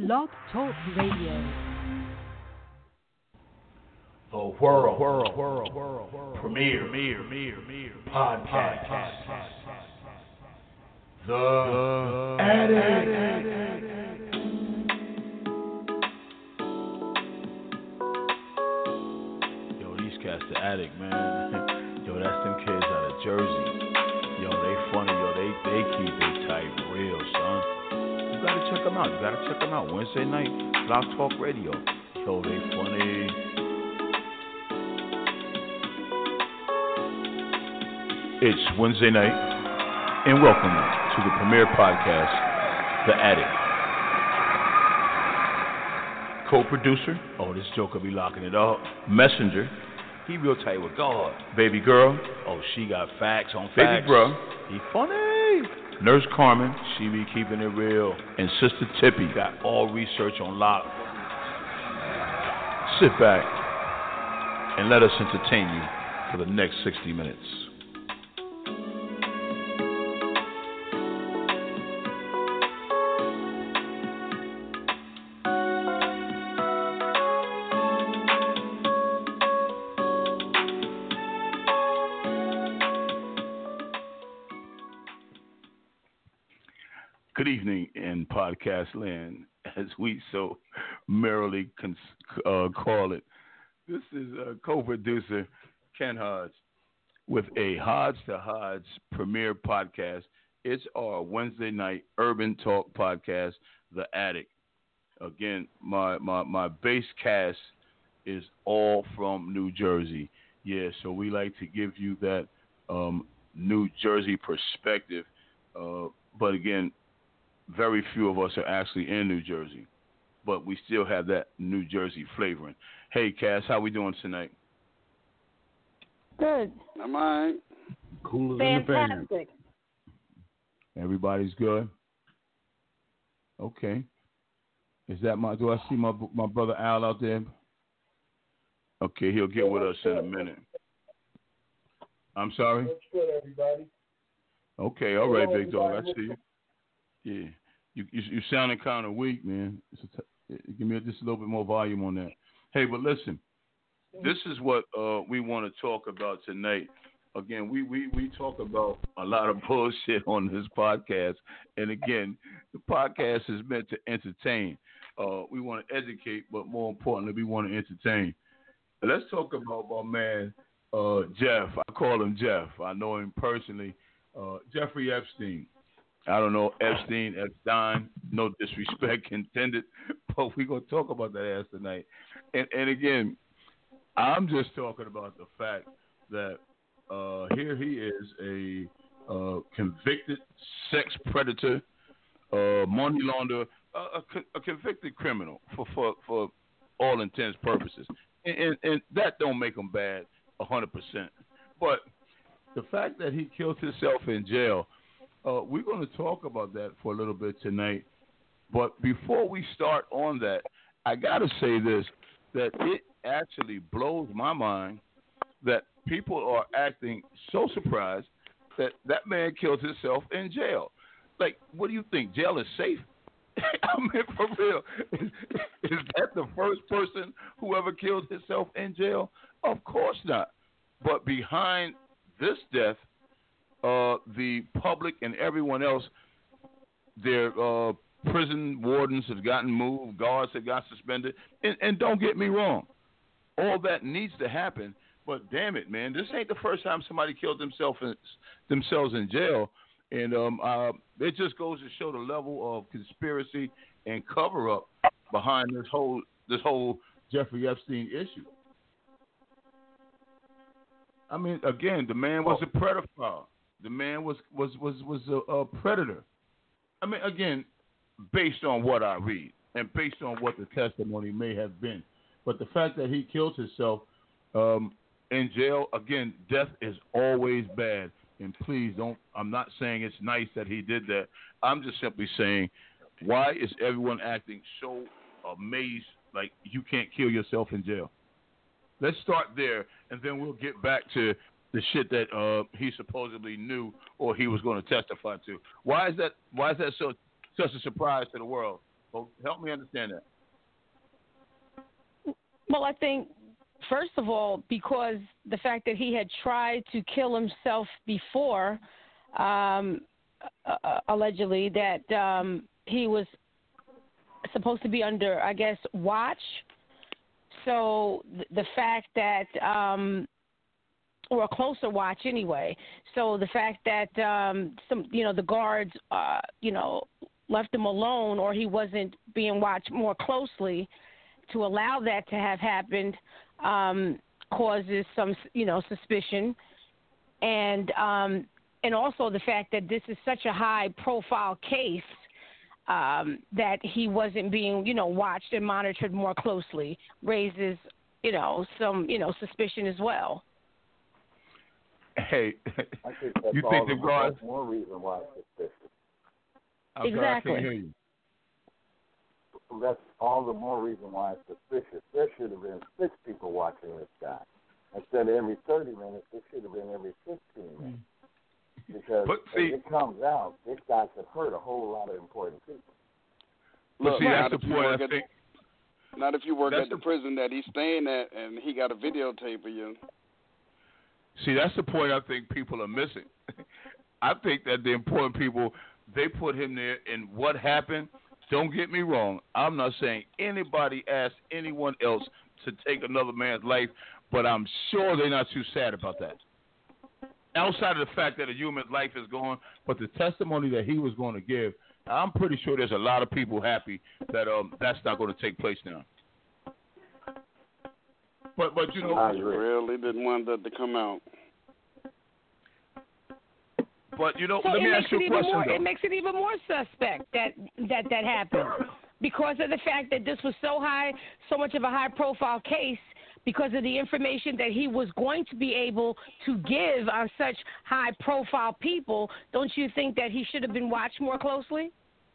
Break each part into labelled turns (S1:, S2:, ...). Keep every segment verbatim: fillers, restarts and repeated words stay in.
S1: Blog Talk Radio.
S2: The world, world, world, world, world, premiere, premiere, premiere, premiere, podcast, podcast, The Attic.
S3: Yo, these cats, The Attic, man. Yo, that's them kids out of Jersey. Yo, they funny. Yo, they they keep it tight, real, son. You gotta check them out. You gotta check them out. Wednesday night, Blog Talk Radio. Yo, they funny. It's Wednesday night, and welcome to the premiere podcast, The Attic. Co-producer, oh, this joker be locking it up. Messenger, he real tight with God. Baby girl, oh, she got facts on facts. Baby bro, he funny. Nurse Carmen, she be keeping it real. And Sister Tippy got all research on lock. Sit back and let us entertain you for the next sixty minutes. Good evening in podcast land, as we so merrily cons- uh, call it. This is uh, co-producer Ken Hodge with a Hodge to Hodge premiere podcast. It's our Wednesday night urban talk podcast, The Attic. Again, my, my, my base cast is all from New Jersey. Yeah, so we like to give you that um, New Jersey perspective. Uh, but again, very few of us are actually in New Jersey, but we still have that New Jersey flavoring. Hey, Cass, how we doing tonight?
S4: Good.
S5: Am I?
S3: Cool as
S4: Fantastic.
S3: Everybody's good? Okay. Is that my, do I see my my brother Al out there? Okay, he'll get with us in a minute. I'm sorry?
S5: What's good, everybody?
S3: Okay, all right, big dog, I see you. Yeah, you you, you sounding kind of weak, man. T- give me just a little bit more volume on that. Hey, but listen, this is what uh, we want to talk about tonight. Again, we, we, we talk about a lot of bullshit on this podcast, and again, the podcast is meant to entertain. Uh, we want to educate, but more importantly, we want to entertain. Let's talk about my man uh, Jeff. I call him Jeff. I know him personally. Uh, Jeffrey Epstein. I don't know, Epstein, Epstein, no disrespect intended, but we're going to talk about that ass tonight. And, and again, I'm just talking about the fact that uh, here he is, a uh, convicted sex predator, uh, money launderer, a, a, a convicted criminal for, for, for all intents and purposes. And, and, and that don't make him bad one hundred percent. But the fact that he killed himself in jail, Uh, we're going to talk about that for a little bit tonight. But before we start on that, I got to say this, that it actually blows my mind that people are acting so surprised that that man killed himself in jail. Like, what do you think? Jail is safe? I mean, for real. Is, is that the first person who ever killed himself in jail? Of course not. But behind this death, Uh, the public and everyone else, their uh, prison wardens have gotten moved, guards have got suspended, and, and don't get me wrong, all that needs to happen. But damn it, man, this ain't the first time somebody killed themselves in, themselves in jail, and um, uh, it just goes to show the level of conspiracy and cover up behind this whole this whole Jeffrey Epstein issue. I mean, again, the man was a pedophile. The man was was was was a, a predator. I mean, again, based on what I read and based on what the testimony may have been, but the fact that he killed himself um, in jail, again, death is always bad. And please don't. I'm not saying it's nice that he did that. I'm just simply saying, why is everyone acting so amazed like you can't kill yourself in jail? Let's start there, and then we'll get back to the shit that uh, he supposedly knew or he was going to testify to. Why is that? Why is that so such a surprise to the world So help me understand that.
S4: Well, I think, first of all, because the fact that he had tried to kill himself before, um, uh, allegedly, that um, he was supposed to be under, I guess, watch. So th- the fact that, um, or a closer watch anyway. So the fact that um, some, you know, the guards, uh, you know, left him alone, or he wasn't being watched more closely, to allow that to have happened um, causes some, you know, suspicion, and um, and also the fact that this is such a high-profile case um, that he wasn't being, you know, watched and monitored more closely raises, you know, some, you know, suspicion as well.
S3: Hey,
S5: I think that's
S3: you
S5: all
S3: think
S5: the
S3: the guards?
S5: more reason why it's suspicious.
S3: I'm
S4: Exactly.
S3: sorry, I can't hear you.
S5: That's all the more reason why it's suspicious. There should have been six people watching this guy. Instead of every thirty minutes, it should have been every fifteen minutes. Because
S3: But see,
S5: if it comes out, this guy could hurt a whole lot of important people.
S3: but
S6: Look,
S3: see,
S6: not
S3: that's
S6: if
S3: the
S6: you
S3: point.
S6: work
S3: I
S6: at
S3: think.
S6: not if you work
S3: That's
S6: at the
S3: the-
S6: prison that he's staying at and he got a videotape of you.
S3: See, that's the point I think people are missing. I think that the important people, they put him there, and what happened, don't get me wrong, I'm not saying anybody asked anyone else to take another man's life, but I'm sure they're not too sad about that. Outside of the fact that a human life is gone, but the testimony that he was going to give, I'm pretty sure there's a lot of people happy that um that's not going to take place now. But but you know,
S5: I
S6: He
S5: agree.
S6: really didn't want that to come out.
S3: but you know,
S4: So
S3: let
S4: it
S3: me
S4: makes
S3: ask you
S4: it
S3: a
S4: even
S3: question
S4: more.
S3: though.
S4: It makes it even more suspect that that that happened because of the fact that this was so high, so much of a high-profile case. Because of the information that he was going to be able to give on such high-profile people, don't you think that he should have been watched more closely?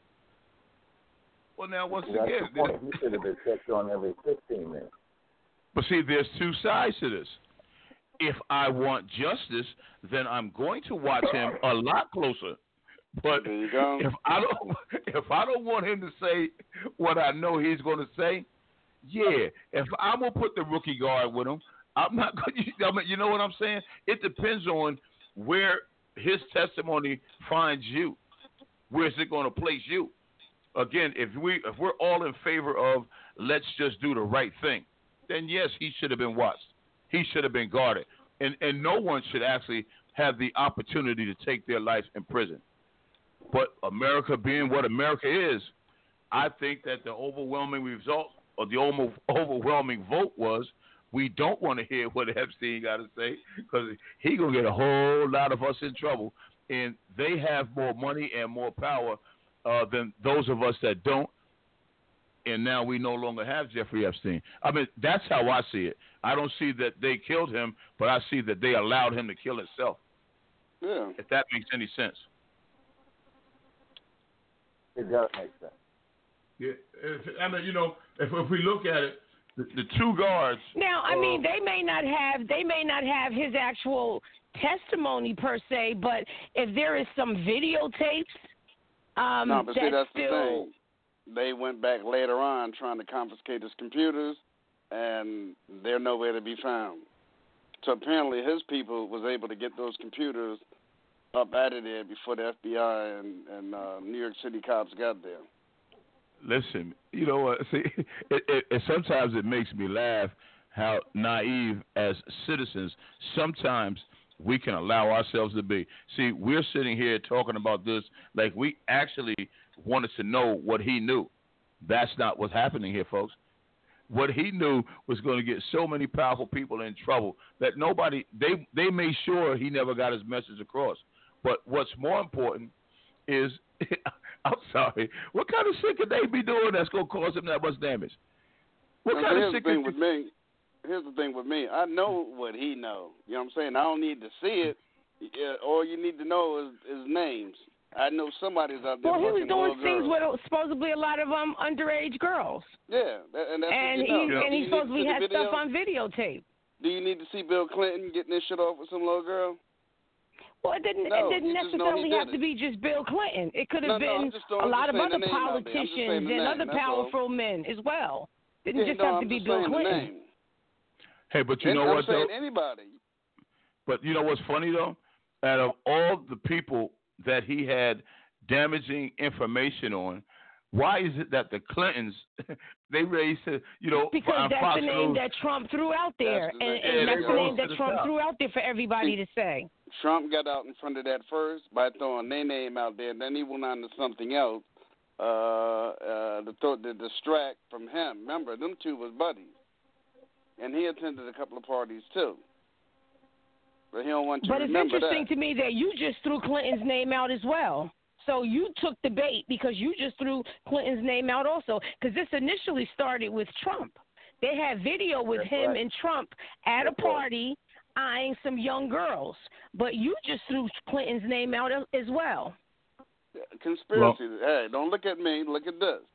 S3: Well, now once
S5: That's
S3: again,
S5: the point. He should have been checked on every fifteen minutes.
S3: but see, there's two sides to this. If I want justice, then I'm going to watch him a lot closer. But
S6: There you go.
S3: if I don't, if I don't want him to say what I know he's going to say, yeah. If I'm gonna put the rookie guard with him, I'm not going. I mean, you know what I'm saying? It depends on where his testimony finds you. Where's it going to place you? Again, if we if we're all in favor of let's just do the right thing, then yes, he should have been watched. He should have been guarded, and and no one should actually have the opportunity to take their life in prison. But America being what America is, I think that the overwhelming result or the almost overwhelming vote was we don't want to hear what Epstein got to say because he gonna get a whole lot of us in trouble, and they have more money and more power uh, than those of us that don't. And now we no longer have Jeffrey Epstein. I mean, that's how I see it. I don't see that they killed him, but I see that they allowed him to kill himself.
S6: Yeah.
S3: If that makes any sense.
S5: It does make sense.
S3: Yeah, if, I mean, you know, if if we look at it, the, the two guards.
S4: Now, I
S3: uh,
S4: mean, they may not have they may not have his actual testimony per se, but if there is some videotapes, um,
S6: No, but see, that's
S4: still.
S6: the thing. They went back later on trying to confiscate his computers, and they're nowhere to be found. So apparently his people was able to get those computers up out of there before the F B I and, and uh, New York City cops got there.
S3: Listen, you know what? See, it, it, it, sometimes it makes me laugh how naive as citizens sometimes we can allow ourselves to be. See, we're sitting here talking about this like we actually wanted to know what he knew. That's not what's happening here, folks. What he knew was going to get so many powerful people in trouble that nobody, they, they made sure he never got his message across. But what's more important is, I'm sorry, what kind of shit could they be doing that's going to cause him that much damage? What
S6: Now,
S3: kind
S6: here's
S3: of
S6: the
S3: shit
S6: thing
S3: could
S6: with me. Here's the thing with me. I know what he know. You know what I'm saying? I don't need to see it. Yeah, all you need to know is, is names. I know somebody's out there.
S4: Well, he was
S6: fucking
S4: doing
S6: little
S4: things
S6: girls.
S4: with supposedly a lot of um underage girls,
S6: Yeah, that, and that's
S4: and
S6: what you
S4: he
S6: know.
S4: and
S6: Do
S4: he
S6: you need to
S4: supposedly
S6: see the
S4: had
S6: video?
S4: stuff on videotape.
S6: Do you need to see Bill Clinton getting this shit off with some little girl?
S4: Well, it didn't.
S6: No,
S4: it didn't
S6: you just know
S4: necessarily
S6: he did
S4: have
S6: it.
S4: to be just Bill Clinton. It could have
S6: No, no, I'm
S4: been
S6: just throwing-
S4: a
S6: I'm
S4: lot
S6: just
S4: of
S6: saying
S4: other
S6: the name out there. I'm just saying
S4: politicians
S6: the
S4: and
S6: name,
S4: other
S6: that's all.
S4: powerful men as well. Didn't
S6: Yeah,
S4: just
S6: no,
S4: have
S6: I'm
S4: to be
S6: just
S4: Bill
S6: saying
S4: Clinton.
S6: the name.
S3: Hey, but you
S6: And
S3: know
S6: I'm
S3: what
S6: saying
S3: though?
S6: anybody.
S3: But you know what's funny though? Out of all the people that he had damaging information on, why is it that the Clintons they raised to you know
S4: Because
S3: on
S4: that's
S3: Fox
S4: the name
S3: News,
S4: that Trump threw out there,
S6: That's the-
S4: and,
S6: yeah,
S4: and
S3: they
S4: that's the
S3: rose
S4: name
S3: to
S4: that
S3: the
S4: Trump
S3: top.
S4: threw out there for everybody to say.
S6: Trump got out in front of that first by throwing their name out there. Then he went on to something else uh, uh, to, throw, to distract from him. Remember, them two was buddies. And he attended a couple of parties, too. But he don't want you
S4: But
S6: to
S4: it's
S6: remember
S4: interesting
S6: that.
S4: to me that you just threw Clinton's name out as well. So you took the bait because you just threw Clinton's name out also. Because this initially started with Trump. They had video with
S5: That's
S4: him
S5: right.
S4: and Trump at
S5: That's
S4: a party eyeing some young girls. But you just threw Clinton's name out as well.
S6: Conspiracy. Hey, don't look at me. Look at this.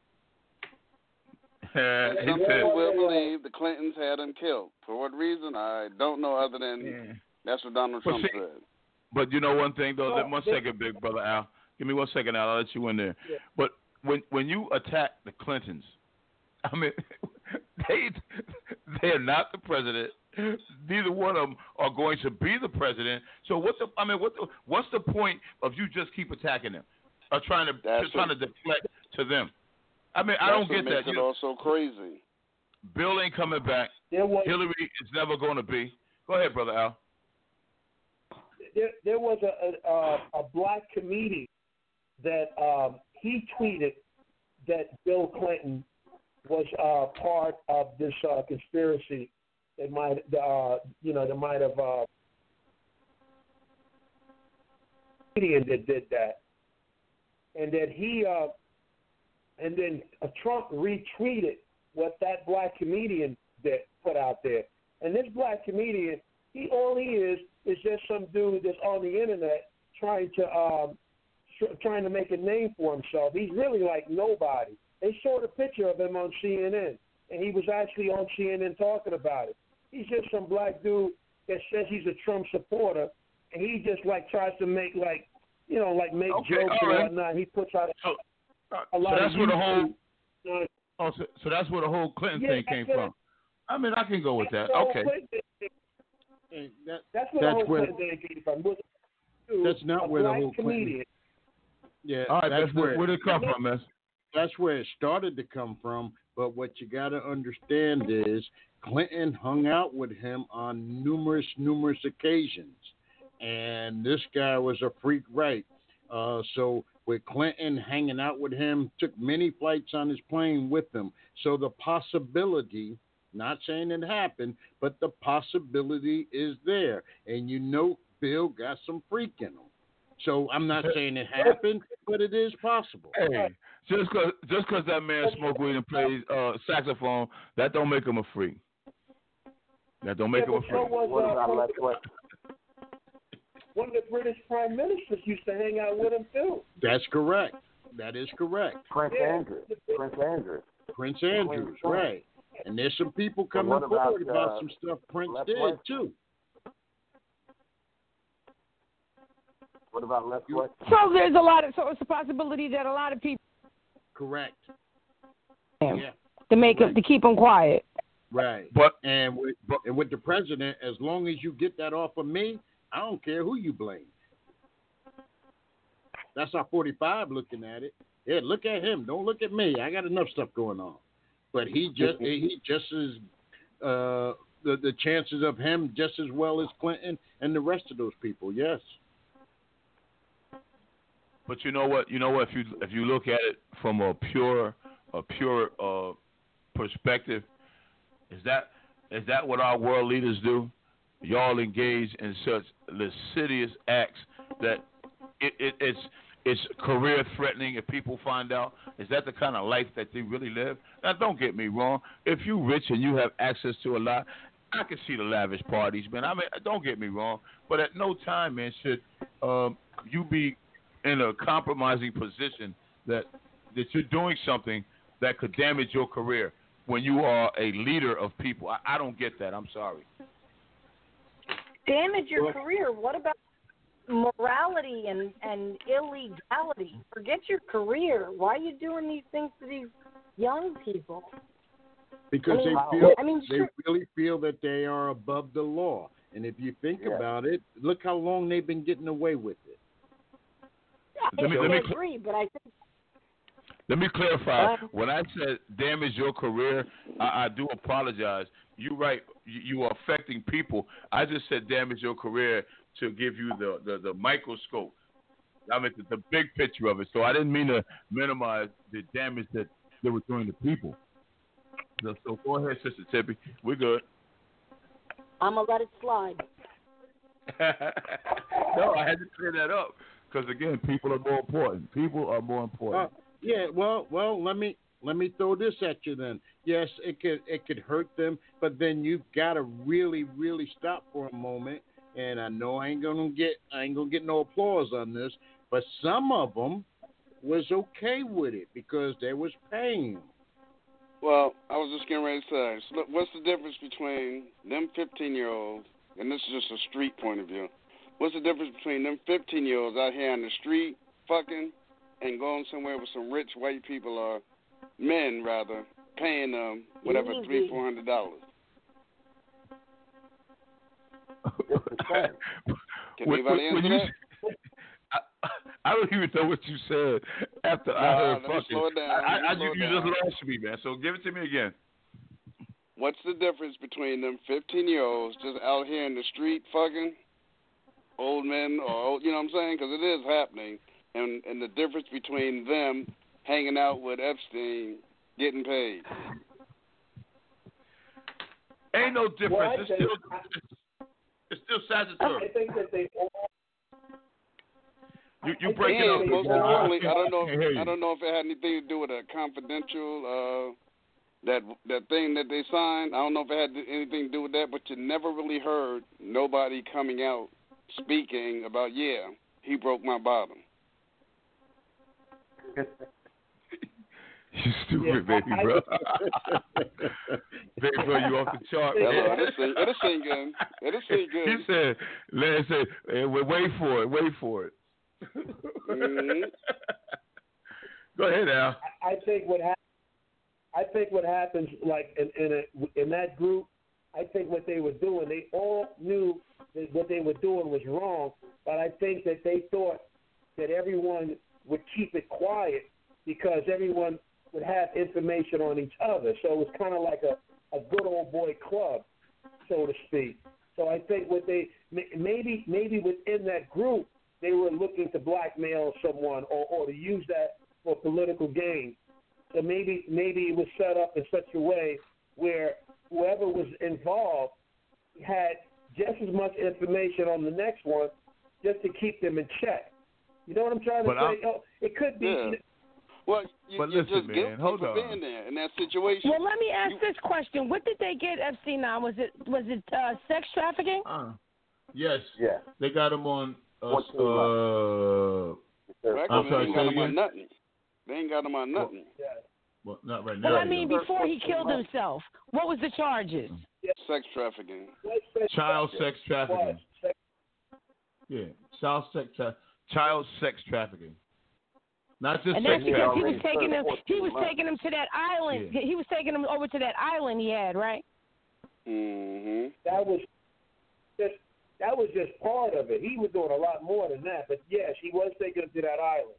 S3: uh, he
S6: Some
S3: said,
S6: people will believe the Clintons had him killed. For what reason, I don't know other than
S3: Yeah.
S6: that's what Donald
S3: But
S6: Trump
S3: see-
S6: said.
S3: But you know one thing though.
S5: No,
S3: let- one
S5: this-
S3: second, big brother Al. Give me one second, Al. I'll let you in there.
S5: Yeah.
S3: But when when you attack the Clintons, I mean, they they are not the president. Neither one of them are going to be the president. So what the? I mean, what the, what's the point of you just keep attacking them, or trying to
S6: That's
S3: just trying to
S6: what-
S3: deflect to them? I mean, I
S6: That's
S3: don't
S6: what
S3: get
S6: makes
S3: that.
S6: it
S3: You know,
S6: also crazy.
S3: Bill ain't coming back.
S5: There was
S3: Hillary is never going to be. Go ahead, brother Al.
S5: there, there was a, a a black comedian that um, he tweeted that Bill Clinton was uh, part of this uh, conspiracy that might uh, you know that might have uh, comedian that did that, and that he uh, and then uh, Trump retweeted what that black comedian that put out there, and this black comedian, he all he is is just some dude that's on the internet trying to um, tr- trying to make a name for himself. He's really like nobody. They showed a picture of him on C N N, and he was actually on C N N talking about it. He's just some black dude that says he's a Trump supporter, and he just like tries to make like you know like make
S3: Okay,
S5: jokes
S3: all
S5: and
S3: right.
S5: whatnot. He puts out
S3: So,
S5: a,
S3: uh,
S5: a
S3: so
S5: lot
S3: that's
S5: of
S3: where the
S5: YouTube,
S3: whole
S5: uh,
S3: oh, so, so that's where the whole Clinton
S5: Yeah,
S3: thing
S5: that's
S3: came
S5: where-
S3: from. I mean, I can go with that.
S5: that's where the
S3: Okay.
S5: whole Clinton-
S7: Hey, that,
S5: That's where
S7: That's
S5: the whole
S7: where-
S5: Clinton thing came from. Was a dude,
S7: That's not
S5: a
S7: where the
S5: black
S7: whole Clinton-
S5: comedian.
S7: yeah,
S3: All right,
S7: that's
S3: that's
S7: where
S3: where did it come from, man?
S7: that's where it started to come from. But what you got to understand is Clinton hung out with him on numerous, numerous occasions, and this guy was a freak, right? Uh, so with Clinton hanging out with him, took many flights on his plane with him. So the possibility, not saying it happened, but the possibility is there, and you know Bill got some freak in him. So I'm not saying it happened, but it is possible.
S3: Hey, just cause just cause that man smoked weed and plays uh, saxophone, that don't make him a freak. That don't make
S5: Yeah,
S3: him a
S5: but so
S3: freak.
S5: was, What uh, about one, Les West? One of the British prime ministers used to hang out with him too.
S7: That's correct. That is correct.
S5: Prince
S8: Yeah.
S5: Andrew. Prince Andrew.
S7: Prince Andrews, right. And there's some people
S5: So
S7: coming
S5: what about,
S7: forward about
S5: uh,
S7: some stuff Prince
S5: Les
S7: did,
S5: West?
S7: too.
S5: What about Les West?
S4: So there's a lot of so it's a possibility that a lot of people
S7: Correct.
S4: him
S7: Yeah,
S4: to make him to keep him quiet.
S7: right.
S3: But
S7: And with, and with the president, as long as you get that off of me, I don't care who you blame. That's our forty-five looking at it. Yeah, look at him. Don't look at me. I got enough stuff going on. But he just he just as uh, the the chances of him just as well as Clinton and the rest of those people. Yes.
S3: But you know what? You know what? If you if you look at it from a pure a pure uh, perspective, is that is that what our world leaders do? Y'all engage in such lascivious acts that it, it, it's it's career threatening if people find out. Is that the kind of life that they really live? Now, don't get me wrong. If you're rich and you have access to a lot, I can see the lavish parties, man. I mean, don't get me wrong. But at no time, man, should um, you be in a compromising position that that you're doing something that could damage your career when you are a leader of people. I, I don't get that. I'm sorry.
S8: Damage your
S7: Well-
S8: career. What about morality and, and illegality. Forget your career. Why are you doing these things to these young people?
S7: Because
S8: I mean,
S7: they feel
S8: I mean,
S7: they
S8: sure.
S7: really feel that they are above the law. And if you think
S9: Yeah.
S7: about it, look how long they've been getting away with it.
S3: Let me-
S8: I
S3: let me-
S8: agree, but I think
S3: Let me clarify.
S8: Uh,
S3: When I said damage your career, I, I do apologize. You're right. You, you are affecting people. I just said damage your career to give you the, the, the microscope. I mean, the, the big picture of it. So I didn't mean to minimize the damage that they were doing to people. So, so go ahead, Sister Tippy. We're good.
S8: I'm going to let it slide.
S3: No, I had to clear that up because, again, people are more important. People are more important.
S7: Uh, yeah, well, well, let me let me throw this at you then. Yes, it could it could hurt them, but then you've got to really, really stop for a moment. And I know I ain't gonna get I ain't gonna get no applause on this, but some of them was okay with it because they was paying.
S6: Well, I was just getting ready to say, so look, what's the difference between them fifteen-year-olds, and this is just a street point of view, what's the difference between them fifteen-year-olds out here on the street fucking and going somewhere with some rich white people or men, rather, paying them whatever,
S8: Easy.
S6: three, four hundred dollars?
S9: It's the same.
S6: Can
S3: When-
S6: anybody
S3: when
S6: answer
S3: you-
S6: that?
S3: I, I don't even know what you said after I
S6: Nah,
S3: heard
S6: let me
S3: fucking.
S6: slow it down.
S3: I,
S6: Let me
S3: I,
S6: slow
S3: you
S6: it
S3: you
S6: down.
S3: just lost me, man. So give it to me again.
S6: What's the difference between them fifteen-year-olds just out here in the street fucking, old men or, old, you know what I'm saying? Because it is happening. And, and the difference between them hanging out with Epstein getting paid.
S3: Ain't no difference.
S5: Well, I
S3: it's,
S5: think-
S3: still, it's still statutory.
S5: I think that they all.
S3: You you
S5: I
S3: breaking
S5: think
S3: up.
S6: And
S5: they
S6: most
S3: again.
S5: all-
S6: importantly, I don't know.
S3: can't hear
S6: If,
S3: you.
S6: I don't know if it had anything to do with a confidential uh, that that thing that they signed. I don't know if it had anything to do with that, but you never really heard nobody coming out speaking about, yeah, he broke my bottom.
S3: You stupid, baby,
S5: I- I-
S3: bro. Baby, bro, you off the chart.
S6: Hello, it'll sing, it'll sing good. It'll sing good.
S3: He said, "Let's say, hey, wait wait for it, wait for it."
S6: Mhm.
S3: Go ahead, Al.
S5: I I think what hap- I think what happens, like in in, a, in that group, I think what they were doing, they all knew that what they were doing was wrong, but I think that they thought that everyone would keep it quiet because everyone would have information on each other. So it was kind of like a, a good old boy club, so to speak. So I think what they maybe maybe within that group they were looking to blackmail someone or, or to use that for political gain. So maybe maybe it was set up in such a way where whoever was involved had just as much information on the next one, just to keep them in check. You know what I'm trying to
S3: But I'm-
S5: say? Oh, it could be.
S6: Yeah. Well, you,
S3: But
S6: you're
S3: listen,
S6: just
S3: man,
S6: guilty
S3: hold
S6: for
S3: on.
S6: being there in that situation.
S4: Well, let me ask
S6: You-
S4: this question: what did they get Epstein on? Was it was it uh, sex trafficking?
S3: Uh, yes,
S9: Yeah.
S3: they got him on. Uh,
S9: fourteen
S3: uh,
S9: They're-
S3: I'm
S6: Actually,
S3: sorry,
S6: they ain't
S3: say
S6: got him on
S3: again?
S6: nothing. They ain't got him on nothing.
S3: well, not right now.
S4: Well, I
S3: they
S4: mean,
S3: don't.
S4: before he killed himself, what was the charges?
S6: Sex trafficking.
S3: child sex trafficking.
S5: Sex-
S3: Yeah, child sex tra- child sex trafficking. Not just
S4: And
S3: sex
S4: that's because he
S3: trafficking.
S4: was taking him. He was
S9: months.
S4: taking him to that island.
S3: Yeah.
S4: He was taking him over to that island he had, right?
S6: Mm-hmm.
S5: That was just that was just part of it. He was doing a lot more than that. But yes, he was taking him to that island.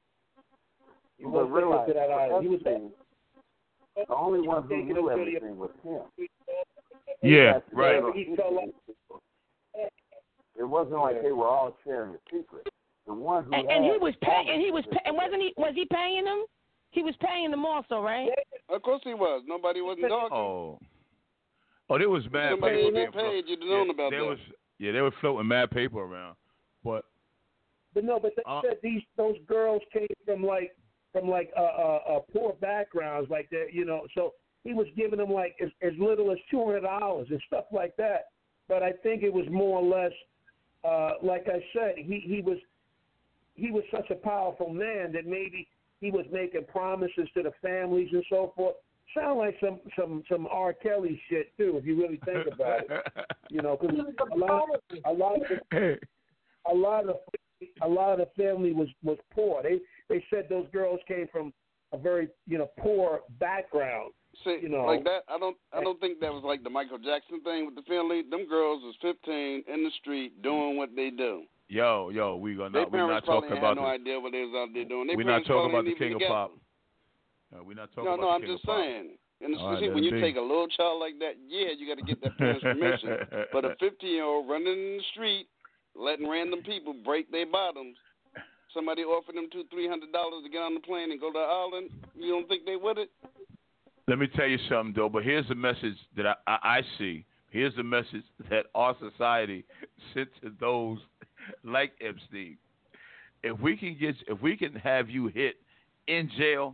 S5: He was
S9: But
S5: taking him
S9: realize,
S5: to that island. He was
S9: Epstein, the only one who
S5: taking him
S9: knew
S5: to the-
S9: everything was him.
S3: Yeah,
S9: That's
S3: right.
S9: the
S5: He felt like-
S9: It wasn't like they were all sharing a secret. The one who
S4: And, and he
S9: had
S4: was
S9: all
S4: paying. And he was.
S9: the
S4: Pay, and wasn't he? Was he paying them? He was paying them also, right?
S6: Of course he was. Nobody wasn't talking.
S3: Oh, oh, there was mad
S6: Somebody
S3: paper
S6: was
S3: being
S6: getting
S3: flo-
S6: paid. You'd have
S3: yeah,
S6: known about
S3: there
S6: that.
S3: was, yeah, they were floating mad paper around, but
S5: But no, but they
S3: Uh,
S5: said these those girls came from like from like uh, uh, uh poor backgrounds, like that, you know. So he was giving them like as, as little as two hundred dollars and stuff like that. But I think it was more or less, uh, like I said, he he was he was such a powerful man that maybe he was making promises to the families and so forth. Sound like some some some R. Kelly shit too, if you really think about it. You know, because a lot a lot of the
S3: hey,
S5: a lot of a lot of the family was was poor. They they said those girls came from a very you know poor background.
S6: See,
S5: you know,
S6: like that. I don't. I don't think that was like the Michael Jackson thing with the family. Them girls was fifteen in the street doing what they do.
S3: Yo, yo, we gonna
S6: Their
S3: not, we're not
S6: parents probably
S3: talking
S6: had
S3: about
S6: no
S3: the,
S6: idea what they was out there doing. Their
S3: we're not
S6: parents
S3: talking about
S6: probably
S3: the King
S6: didn't
S3: of
S6: even
S3: Pop.
S6: get
S3: No, we're not talking
S6: No,
S3: about
S6: no,
S3: the
S6: I'm
S3: King
S6: just
S3: of Pop.
S6: saying. And
S3: All right,
S6: especially
S3: let
S6: when
S3: it
S6: you
S3: be.
S6: take a little child like that, yeah, you got to get that parent's permission. But a fifteen-year-old running in the street, letting random people break their bottoms, somebody offered them two, three hundred dollars to get on the plane and go to the island, you don't think they would it?
S3: Let me tell you something, though. But here's the message that I, I, I see. Here's the message that our society sent to those like Epstein. If we can get, if we can have you hit in jail,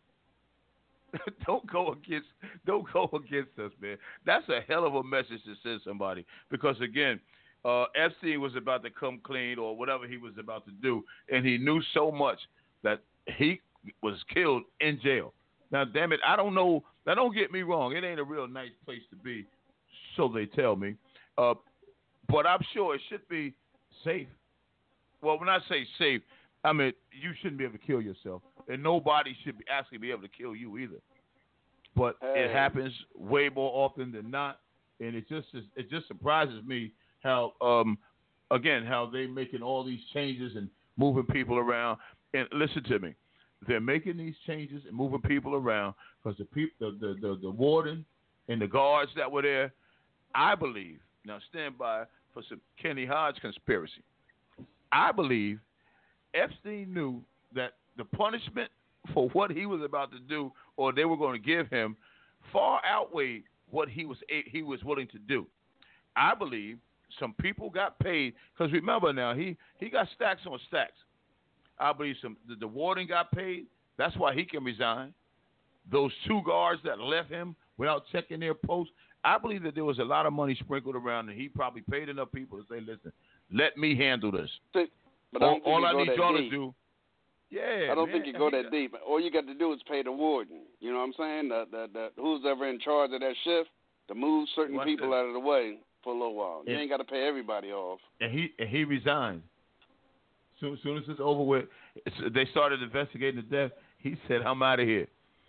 S3: don't go against, don't go against us, man. That's a hell of a message to send somebody. Because again, uh, Epstein was about to come clean or whatever he was about to do, and he knew so much that he was killed in jail. Now, damn it, I don't know. Now, don't get me wrong. It ain't a real nice place to be, so they tell me. Uh, but I'm sure it should be safe. Well, when I say safe, I mean you shouldn't be able to kill yourself, and nobody should be actually be able to kill you either. But
S6: hey.
S3: It happens way more often than not, and it just it just surprises me how, um, again, how they making all these changes and moving people around. And listen to me. They're making these changes and moving people around because the people, the, the, the, the warden and the guards that were there, I believe, now stand by for some Kenny Hodge conspiracy. I believe Epstein knew that the punishment for what he was about to do or they were going to give him far outweighed what he was he was willing to do. I believe some people got paid because remember now, he, he got stacks on stacks. I believe some the, the warden got paid. That's why he can resign. Those two guards that left him without checking their posts, I believe that there was a lot of money sprinkled around, and he probably paid enough people to say, "Listen, let me handle this."
S6: But I don't
S3: all
S6: think
S3: all I
S6: you go
S3: need
S6: that
S3: y'all
S6: deep.
S3: to do, yeah.
S6: I don't
S3: man,
S6: think you go
S3: he,
S6: that deep. All you got to do is pay the warden. You know what I'm saying? The, the, the, who's ever in charge of that shift to move certain
S3: Watch
S6: people
S3: this.
S6: out of the way for a little while. You
S3: And-
S6: ain't got to pay everybody off.
S3: And he and he resigned. Soon, soon as it's over with, it's, they started investigating the death. He said, "I'm out of here."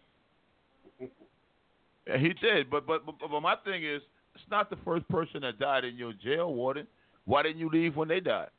S3: And he did. But, but but but my thing is, it's not the first person that died in your jail, warden. Why didn't you leave when they died?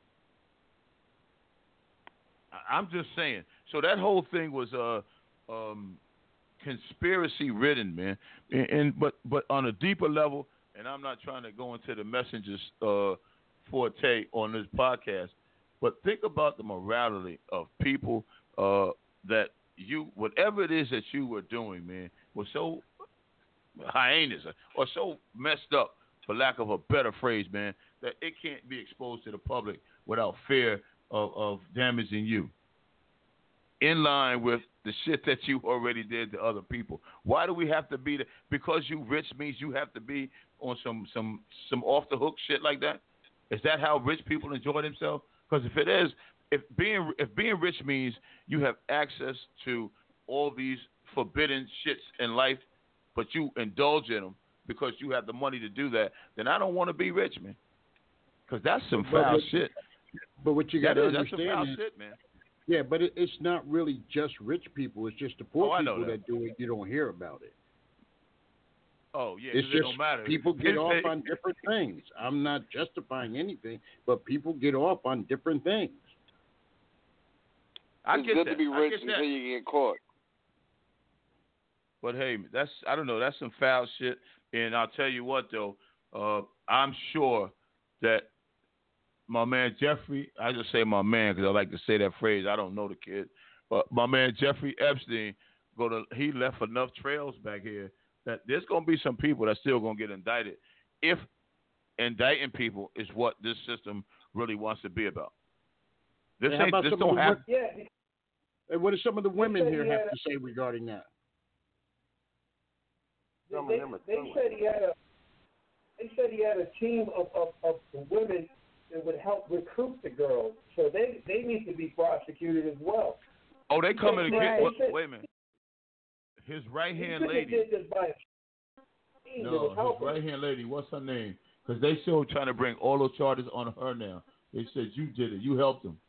S3: I, I'm just saying. So that whole thing was uh um conspiracy ridden, man. And, and but but on a deeper level, and I'm not trying to go into the messenger's uh, forte on this podcast. But think about the morality of people uh, that you, whatever it is that you were doing, man, was so hyenas or so messed up, for lack of a better phrase, man, that it can't be exposed to the public without fear of, of damaging you. In line with the shit that you already did to other people. Why do we have to be the, because you rich means you have to be on some some some off the hook shit like that? Is that how rich people enjoy themselves? Because if it is, if being if being rich means you have access to all these forbidden shits in life, but you indulge in them because you have the money to do that, then I don't want to be rich, man. Because that's some
S7: But
S3: foul
S7: what-
S3: shit.
S7: But what you got
S3: That
S7: to
S3: is, that's some
S7: understand
S3: foul
S7: is,
S3: shit, man.
S7: yeah, but it, it's not really just rich people. It's just the poor
S3: Oh, I know
S7: people
S3: that.
S7: that. do it. You don't hear about it.
S3: Oh yeah,
S7: It's
S3: 'cause it
S7: just
S3: don't matter.
S7: people get
S3: They
S7: off
S3: say-
S7: on different things. I'm not justifying anything, but people get off on different things.
S3: I
S6: it's
S3: get
S6: good
S3: that.
S6: to be
S3: I
S6: rich
S3: get that.
S6: until you get caught.
S3: But hey, that's I don't know. That's some foul shit. And I'll tell you what though, uh, I'm sure that my man Jeffrey, I just say my man because I like to say that phrase. I don't know the kid, but my man Jeffrey Epstein, go to he left enough trails back here that there's gonna be some people that's still gonna get indicted if indicting people is what this system really wants to be about. This
S7: And how
S3: ain't
S7: about
S3: this
S7: some of
S3: don't
S7: the
S3: have.
S7: wo-
S5: Yeah,
S7: And what do some of the women
S5: said
S7: here
S5: he
S7: have
S5: had
S7: to say regarding that?
S9: Some of
S5: they,
S9: them are
S5: they
S9: criminals.
S5: said he had a they said he had a team of, of, of women that would help recruit the girls. So they, they need to be prosecuted as well.
S3: Oh, they coming to
S4: Right.
S3: get. Wait, wait a minute. His right
S5: He
S3: hand
S5: couldn't have
S3: lady.
S5: did this by himself. He
S3: No,
S5: was
S3: his
S5: helping.
S3: right hand lady. What's her name? Because they still trying to bring all those charges on her now. They said you did it. You helped him.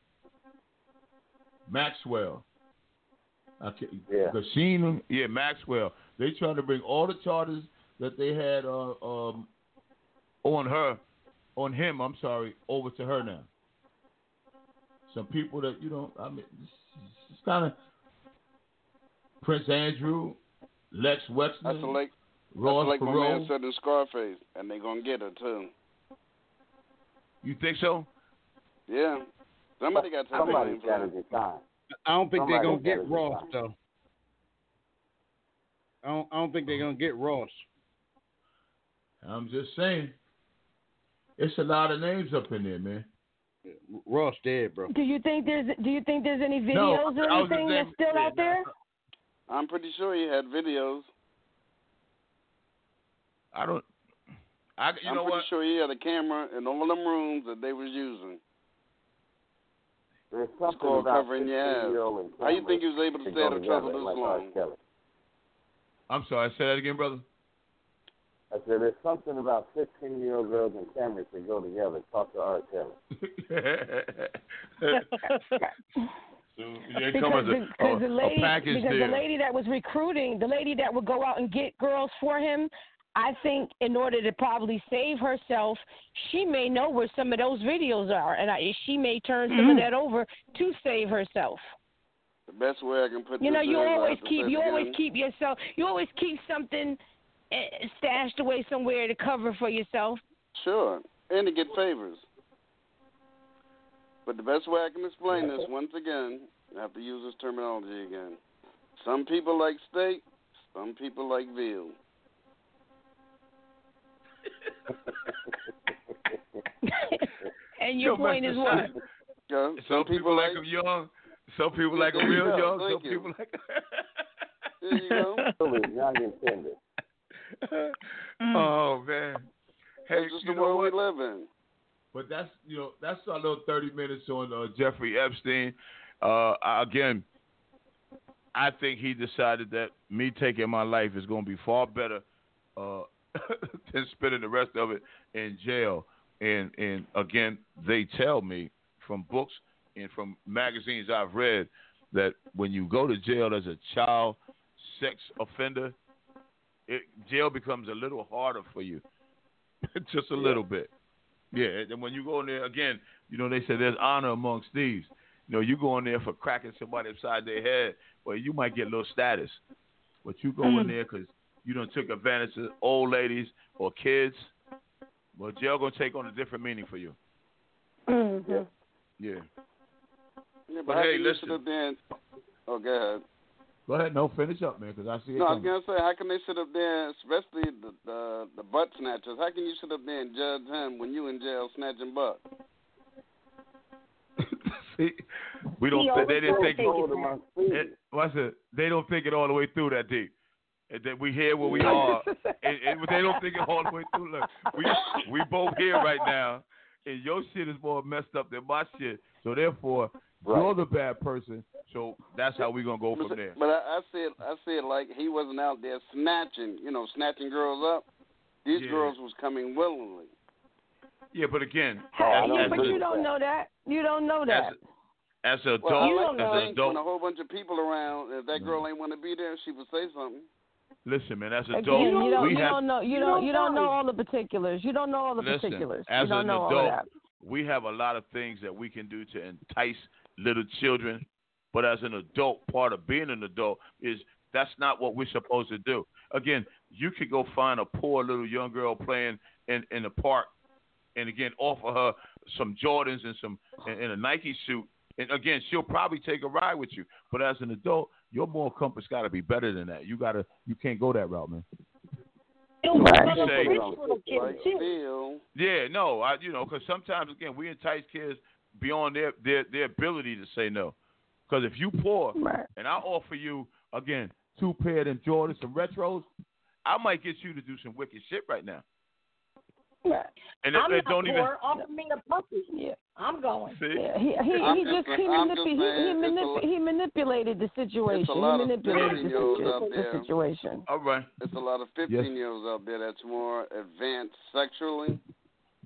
S3: Maxwell. Okay.
S9: Yeah.
S3: Gasheen, yeah, Maxwell. They trying to bring all the charges that they had uh, um, on her, on him, I'm sorry, over to her now. Some people that, you know, I mean, it's, it's kind of Prince Andrew, Lex Wexner,
S6: That's like,
S3: Ross
S6: that's like my man
S3: Perot.
S6: said in Scarface, and they going to get her, too.
S3: You think so?
S6: Yeah. Somebody got to take
S9: Somebody's
S6: the
S9: got
S6: blame
S9: to
S6: for it.
S9: get time.
S7: I don't think they're
S9: Somebody's
S7: gonna
S9: gotta
S7: get
S9: get
S7: Ross
S9: time.
S7: though. I don't. I don't think they're gonna get Ross.
S3: I'm just saying. It's a lot of names up in there, man.
S7: Ross dead, bro.
S4: Do you think there's Do you think there's any videos
S3: No,
S4: or
S3: I was
S4: anything
S3: just
S4: that's
S3: saying-
S4: still
S3: yeah,
S4: out there?
S6: I'm pretty sure he had videos.
S3: I don't. I, you
S6: I'm
S3: know
S6: pretty
S3: what?
S6: sure he had a camera in all of them rooms that they was using.
S9: There's
S6: It's
S9: something
S6: called
S9: about
S6: covering your ass.
S9: sixteen-year-old and
S6: How you think he
S9: cameras
S6: was able to
S9: that
S6: stay out
S9: go
S6: of trouble
S9: together
S6: this
S9: like R.
S6: long?
S9: Kelly.
S3: I'm sorry. Say that again, brother.
S9: I said there's something about sixteen-year-old girls and cameras that go together. Talk to R. Kelly.
S3: So they
S4: Because,
S3: come as
S4: the,
S3: a,
S4: because
S3: a,
S4: the lady,
S3: a package
S4: because
S3: deal.
S4: the lady that was recruiting, the lady that would go out and get girls for him, I think in order to probably save herself, she may know where some of those videos are, and I, she may turn some
S3: Mm-hmm.
S4: of that over to save herself.
S6: The best way I can put
S4: You
S6: this
S4: know, you
S6: is, I
S4: always
S6: have to
S4: keep,
S6: say
S4: you
S6: it
S4: always
S6: again.
S4: keep yourself, you always keep something eh, stashed away somewhere to cover for yourself.
S6: Sure, and to get favors. But the best way I can explain this, once again, I have to use this terminology again. Some people like steak, some people like veal.
S4: And your
S3: Yo,
S4: point
S3: Mister
S4: is what?
S3: Shot.
S6: Yeah,
S3: Some people like them young. Some people like them real
S6: Yeah,
S3: young.
S6: thank
S3: Some
S6: you.
S3: people like.
S6: There you go.
S9: Young and tender.
S3: Oh man. Hey,
S6: That's just
S3: you
S6: the
S3: know
S6: world
S3: what?
S6: we live in.
S3: But that's you know that's our little thirty minutes on uh, Jeffrey Epstein. Uh, I- again, I think he decided that me taking my life is going to be far better uh, than spending the rest of it in jail. And and again, they tell me from books and from magazines I've read that when you go to jail as a child sex offender, it, jail becomes a little harder for you, just a
S9: Yeah.
S3: little bit. Yeah, and when you go in there again, you know they say there's honor amongst thieves. You know, you go in there for cracking somebody upside their head, well, you might get a little status, but you go in there because you done took advantage of old ladies or kids. Well, jail gonna take on a different meaning for you.
S4: Mm-hmm.
S3: Yeah.
S6: Yeah, but,
S3: But
S6: how
S3: hey,
S6: can you
S3: listen.
S6: sit up there and, oh, go ahead.
S3: Go ahead, no, finish up, man, because I see it
S6: No, I was
S3: coming.
S6: gonna say, how can they sit up there, especially the, the the butt snatchers? How can you sit up there and judge him when you in jail snatching butt?
S3: See, we don't.
S8: He
S3: Th- they didn't
S8: always
S3: think.
S8: take it
S9: Told him
S8: back.
S9: I'm speeding.
S3: It, what's it? They don't think it all the way through that deep. And that we here where we are, and, and they don't think it all the way through. Look, we we both here right now, and your shit is more messed up than my shit. So therefore,
S9: Right.
S3: you're the bad person. So that's how we gonna go
S6: But,
S3: from there.
S6: but I, I see it, I see it like he wasn't out there snatching, you know, snatching girls up. These
S3: Yeah.
S6: girls was coming willingly.
S3: Yeah, but again,
S9: Oh, I
S3: as,
S9: don't
S3: as,
S4: but
S3: a,
S4: you don't know that. You don't know that.
S3: as, as an adult,
S6: Well, I
S4: You
S6: like
S4: don't
S6: to
S4: know.
S6: think
S3: as an
S6: when a
S3: adult,
S6: whole bunch of people around, if that girl ain't want to be there, she would say something.
S3: listen, man, as an
S4: Again,
S3: adult,
S4: you don't,
S3: we
S4: you
S3: have
S4: don't know. You,
S8: You
S4: don't.
S8: don't
S4: You don't
S8: know.
S4: know all the particulars. You don't know all the
S3: listen.
S4: particulars.
S3: As
S4: You don't
S3: an
S4: know all of
S3: adult,
S4: that.
S3: we have a lot of things that we can do to entice little children. But as an adult, part of being an adult is that's not what we're supposed to do. Again, you could go find a poor little young girl playing in, in the park and, again, offer her some Jordans and some and, and a Nike suit. And, again, she'll probably take a ride with you. But as an adult, your moral compass got to be better than that. You gotta, you can't go that route, man.
S8: It'll
S3: Right.
S8: work on
S3: Say-
S8: the rich little
S6: Like
S8: kids too.
S6: Phil,
S3: Yeah, no, I, you know, because sometimes, again, we entice kids beyond their, their, their ability to say no. Because if you poor
S4: Right.
S3: and I offer you, again, two pair of them Jordans, some retros, I might get you to do some wicked shit right now.
S4: Right.
S3: And it,
S8: I'm
S3: it
S8: not
S3: don't
S8: poor.
S3: even
S8: Offer me a puppy.
S4: Yeah.
S8: I'm going.
S3: see.
S4: Yeah, he he,
S6: I'm
S4: he
S6: just
S4: just he,
S6: saying- I'm
S4: manip-
S6: just
S4: he, he,
S6: saying it's a
S4: manip-
S6: lot-
S4: he manipulated the situation.
S6: it's a
S4: He
S6: lot of
S4: manipulated the,
S6: fifteen-year-olds
S4: situ-
S6: out
S4: the
S6: there.
S4: situation.
S3: All right.
S6: There's a lot of fifteen-year-olds out there that's more advanced sexually.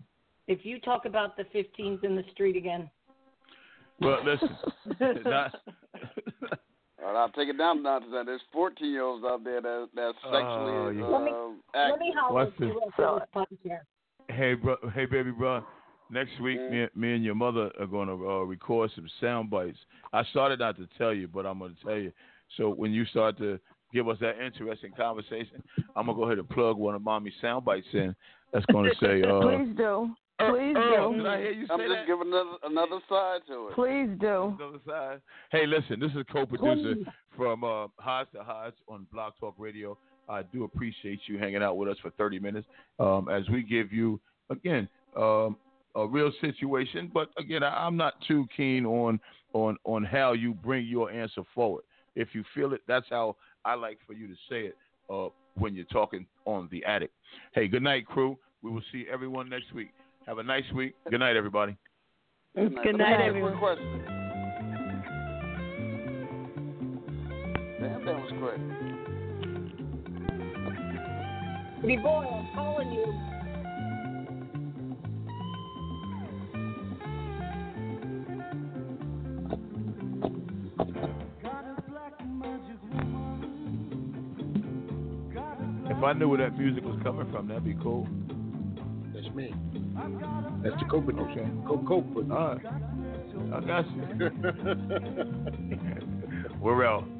S8: if you talk about the fifteens in the street again.
S3: Well, listen. not,
S6: Well, I'll take it down now to that. There's fourteen-year-olds out there that that's sexually
S3: Oh, yeah.
S6: uh,
S8: Let me, let
S6: active.
S8: me holler
S3: What's
S8: at you after this podcast.
S3: hey, bro, hey, baby, bro. Next week,
S6: Mm.
S3: me, me and your mother are going to uh, record some sound bites. I started not to tell you, but I'm going to tell you. So when you start to give us that interesting conversation, I'm going to go ahead and plug one of Mommy's sound bites in. That's going to say, uh,
S4: Please do. Please
S3: Earl,
S4: do.
S3: did I hear you say
S6: I'm just
S3: that?
S6: giving another another side to it.
S4: Please do.
S3: Another side. Hey, listen, this is a co-producer from uh, Hodge to Hodge on Blog Talk Radio. I do appreciate you hanging out with us for thirty minutes um, as we give you, again, um, a real situation. But, again, I, I'm not too keen on, on, on how you bring your answer forward. If you feel it, that's how I like for you to say it uh, when you're talking on The Attic. Hey, good night, crew. We will see everyone next week. Have a nice week. Good night, everybody.
S8: Good night,
S6: Let me ask you a
S8: everyone.
S6: quick question. Damn, that was quick.
S8: Pretty boy, I'm calling you.
S3: If I knew where that music was coming from, that'd be cool.
S7: That's me. That's the co-producer.
S3: Okay.
S7: Co-co-producer.
S3: All right. I got you. We're out.